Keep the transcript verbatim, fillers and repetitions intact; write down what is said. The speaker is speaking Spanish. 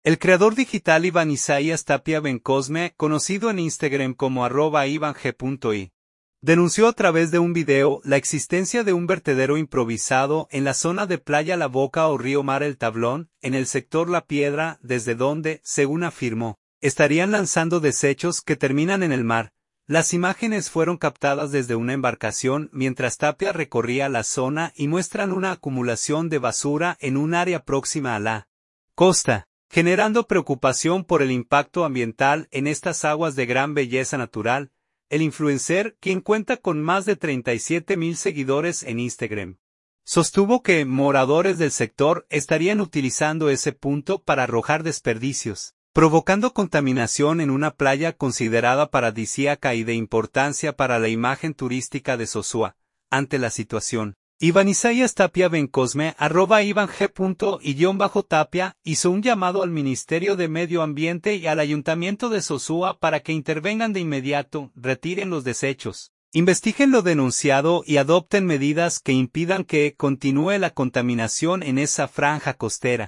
El creador digital Iván Isaías Tapia Bencosme, conocido en Instagram como arroba ivang.i, denunció a través de un video la existencia de un vertedero improvisado en la zona de Playa La Boca o Río Mar El Tablón, en el sector La Piedra, desde donde, según afirmó, estarían lanzando desechos que terminan en el mar. Las imágenes fueron captadas desde una embarcación mientras Tapia recorría la zona y muestran una acumulación de basura en un área próxima a la costa, generando preocupación por el impacto ambiental en estas aguas de gran belleza natural. El influencer, quien cuenta con más de treinta y siete mil seguidores en Instagram, sostuvo que moradores del sector estarían utilizando ese punto para arrojar desperdicios, provocando contaminación en una playa considerada paradisíaca y de importancia para la imagen turística de Sosúa. Ante la situación, Iván Isaías Tapia Bencosme, arroba ivang.y-tapia, hizo un llamado al Ministerio de Medio Ambiente y al Ayuntamiento de Sosúa para que intervengan de inmediato, retiren los desechos, investiguen lo denunciado y adopten medidas que impidan que continúe la contaminación en esa franja costera.